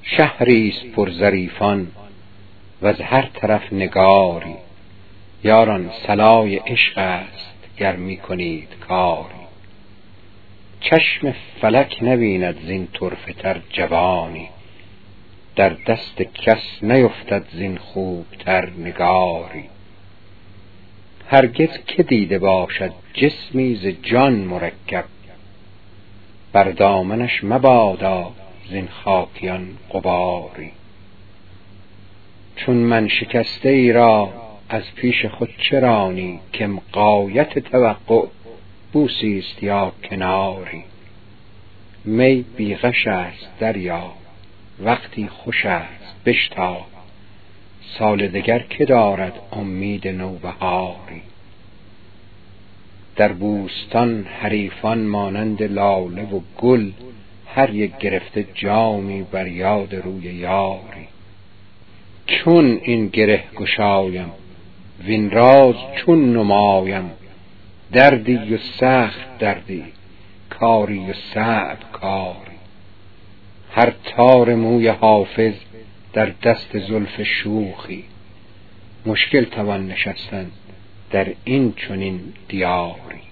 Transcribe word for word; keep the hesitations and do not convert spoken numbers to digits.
شهریست پر ظریفان و از هر طرف نگاری. یاران صلای عشق است گر می کنید کاری. چشم فلک نبیند زین طرفه تر جوانی، در دست کس نیفتد زین خوبتر نگاری. هرگز که دیده باشد جسمی ز جان مرکب، بر دامنش مبادا زین خاکیان غباری. چون من شکسته ای را از پیش خود چرانی، که غایت توقع بوسی است یا کناری. می بی غش است دریا وقتی خوش است بشتاب، سال دگر که دارد امید نوبهاری. در بوستان حریفان مانند لاله و گل، هر یک گرفته جامی بر یاد روی یاری. چون این گره گشایم وین راز چون نمایم، دردی و سخت دردی کاری و صعب کاری. هر تار موی حافظ در دست زلف شوخی، مشکل توان نشستن در این چنین دیاری.